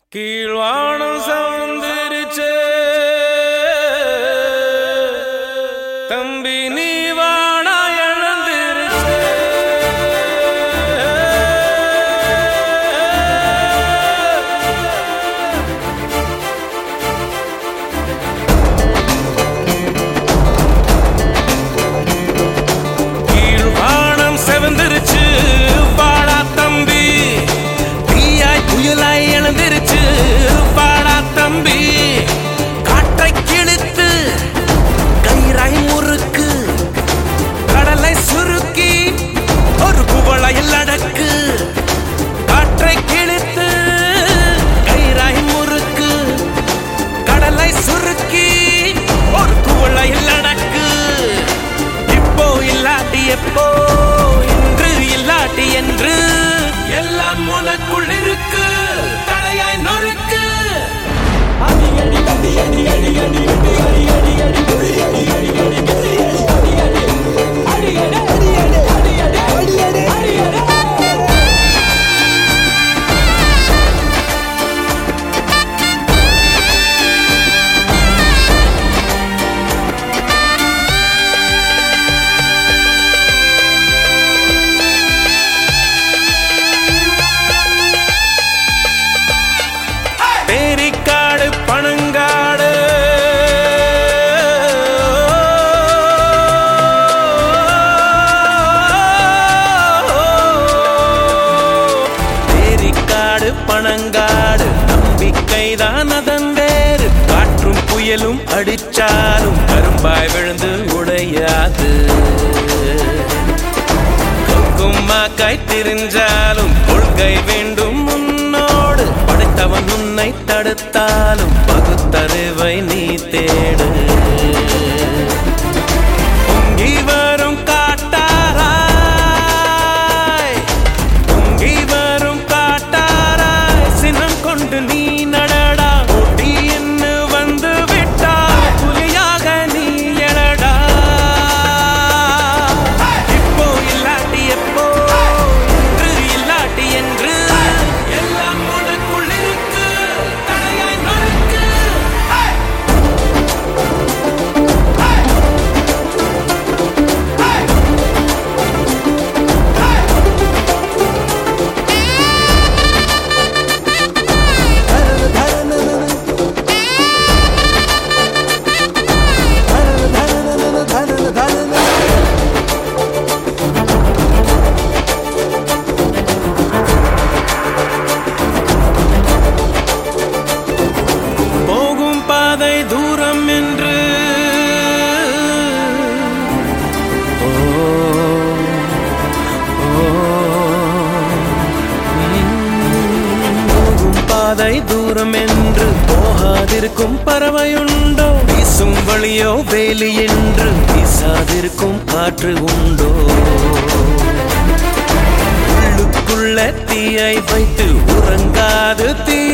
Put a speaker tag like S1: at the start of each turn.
S1: கீழ்வானம் சவுந்திருச்சே தம்பி நீ வானா எழுந்திருச்சே கீழ்வானம் செவந்திருச்சு வாடா தம்பி தீயாய் புயலாய் எழுந்திருச்சு வாடா தம்பி காற்றை கிழித்து கயிறாய் முறுக்கு கடலை சுருக்கி ஒரு குவளையில் அடக்கு காற்றை கிழித்து கயிறாய் முறுக்கு கடலை சுருக்கி ஒரு குவளையில் அடக்கு இப்போ இல்லாட்டி எப்போ இன்று இல்லாட்டி என்று எல்லாம் உனக்குள் இருக்கு தடையாய் நொறுக்கு அடி அடி அடி அடி அடி அடி அடி அடி அடி அடி அடி அடி அடி அடி அடி அடி அடி அடி அடி பேரிக்காடு பனங்காடு பேரிக்காடு பனங்காடு நம்பிக்கைதான் அதன் வேறு காற்றும் புயலும் அடிச்சாலும் கரும்பாய் விழுந்து உடையாது கொக்குமாக்காய் திரிஞ்சாலும் கொள்கை வேண்டும் முன்னோடு படைத்தவன் உன்னை தடுத்தாலும் பகுத்தறிவை நீ தேடு பொங்கி வரும் காட்டாராய் பொங்கி வரும் காட்டாராய் சினம் கொண்டு நீ நடடா ஓட்டி என்ன வந்து விட்டா புலியாக நீ எழடா இப்போ இல்லாட்டி எப்போ இன்று இல்லாட்டி என்று எல்லாம் உனக்குள் இருக்கு தடையாய் நொறுக்கு போகும் பாதை தூரம் என்று போகும் பாதை தூரம் என்று போகாதிருக்கும் பறவையுண்டோ வீசும் வழியோ வேலி என்று வீசாதிருக்கும் காற்று உண்டோ உள்ளுக்குள்ள தீயை வைத்து உறங்காது தீ